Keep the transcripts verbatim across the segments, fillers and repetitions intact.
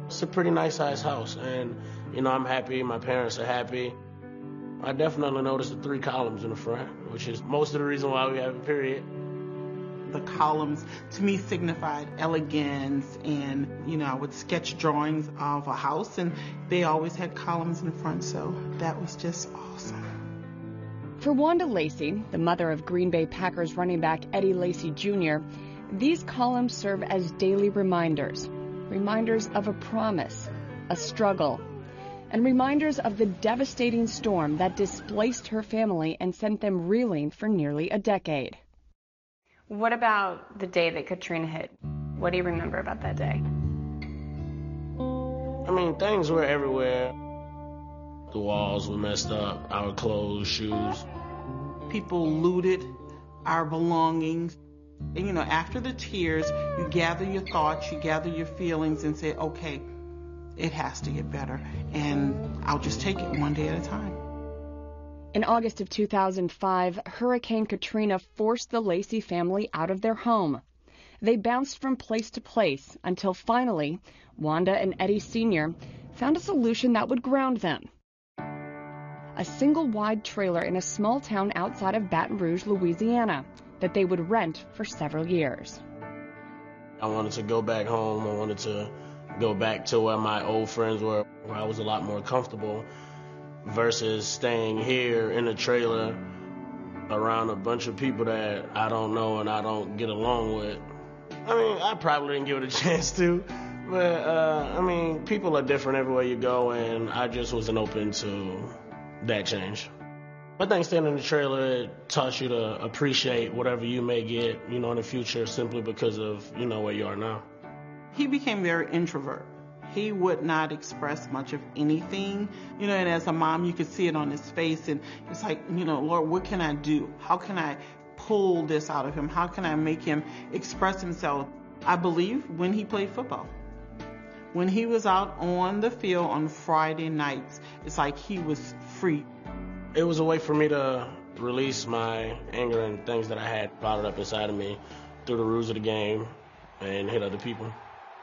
It's a pretty nice sized house, and, you know, I'm happy, my parents are happy. I definitely noticed the three columns in the front, which is most of the reason why we have a period. The columns, to me, signified elegance, and, you know, I would sketch drawings of a house, and they always had columns in the front, so that was just awesome. For Wanda Lacy, the mother of Green Bay Packers running back Eddie Lacy Junior, these columns serve as daily reminders, reminders of a promise, a struggle, and reminders of the devastating storm that displaced her family and sent them reeling for nearly a decade. What about the day that Katrina hit? What do you remember about that day? I mean, things were everywhere. The walls were messed up, our clothes, shoes. People looted our belongings. And, you know, after the tears, you gather your thoughts, you gather your feelings and say, okay, it has to get better. And I'll just take it one day at a time. In August of two thousand five, Hurricane Katrina forced the Lacy family out of their home. They bounced from place to place until finally, Wanda and Eddie Senior found a solution that would ground them. A single-wide trailer in a small town outside of Baton Rouge, Louisiana, that they would rent for several years. I wanted to go back home. I wanted to go back to where my old friends were, where I was a lot more comfortable, versus staying here in a trailer around a bunch of people that I don't know and I don't get along with. I mean, I probably didn't give it a chance to, but, uh, I mean, people are different everywhere you go, and I just wasn't open to that change. I think staying in the trailer, it taught you to appreciate whatever you may get, you know, in the future simply because of, you know, where you are now. He became very introvert. He would not express much of anything, you know, and as a mom, you could see it on his face, and it's like, you know, Lord, what can I do? How can I pull this out of him? How can I make him express himself? I believe when he played football. When he was out on the field on Friday nights, it's like he was free. It was a way for me to release my anger and things that I had bottled up inside of me through the rules of the game and hit other people.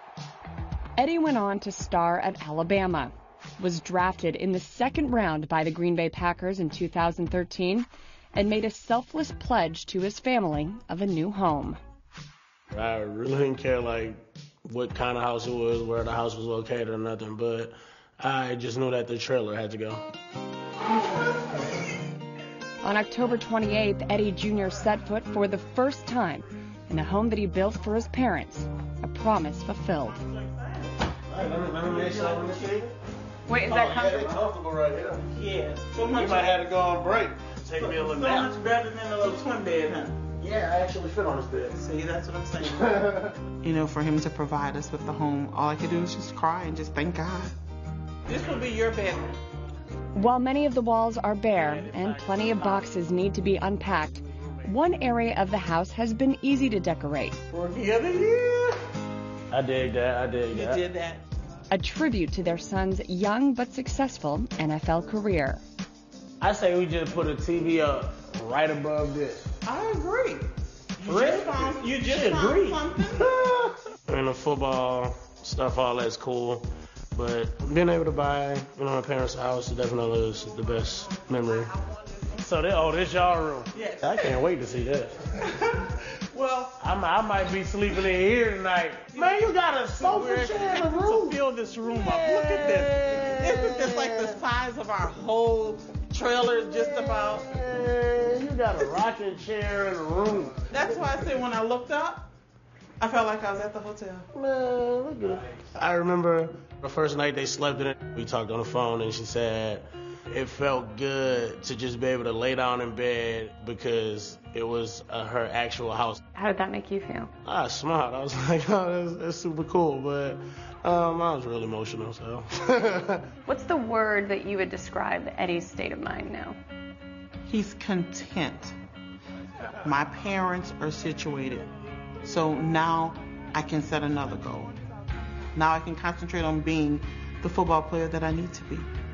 Eddie went on to star at Alabama, was drafted in the second round by the Green Bay Packers in two thousand thirteen, and made a selfless pledge to his family of a new home. I really didn't care, like, what kind of house it was, where the house was located or nothing, but I just knew that the trailer had to go. On October twenty-eighth, Eddie Junior set foot for the first time in a home that he built for his parents, a promise fulfilled. Hey, let me, let me make sure I'm Wait, is that oh, comfortable? Yeah, they're comfortable right here. Yeah. So You much, might have to go on break. Take me a little so nap. much better than a little twin bed, huh? Yeah, I actually fit on this bed. See, that's what I'm saying. You know, for him to provide us with the home, all I could do is just cry and just thank God. This will be your bedroom. While many of the walls are bare and plenty of boxes need to be unpacked, one area of the house has been easy to decorate. Rookie of the year. I dig that, I dig You that. did that. A tribute to their son's young but successful N F L career. I say we just put a T V up right above this. I agree. You Really? just found, you just She found agreed. something. And the football stuff, all that's cool. But being able to buy, you know, my parents' house definitely is the best memory. So, they, oh, this y'all room. Yes. I can't wait to see this. Well, I'm, I might be sleeping in here tonight. Man, you got a sofa chair in the room. to fill this room up. Look at this. Isn't this like the size of our whole trailer just about? Man, you got a rocking chair in the room. That's why I said when I looked up, I felt like I was at the hotel. Man, look good. I remember the first night they slept in it. We talked on the phone and she said it felt good to just be able to lay down in bed because it was uh, her actual house. How did that make you feel? I smiled. I was like, oh, that's, that's super cool. But um, I was real emotional, so. What's the word that you would describe Eddie's state of mind now? He's content. My parents are situated. So now I can set another goal. Now I can concentrate on being the football player that I need to be.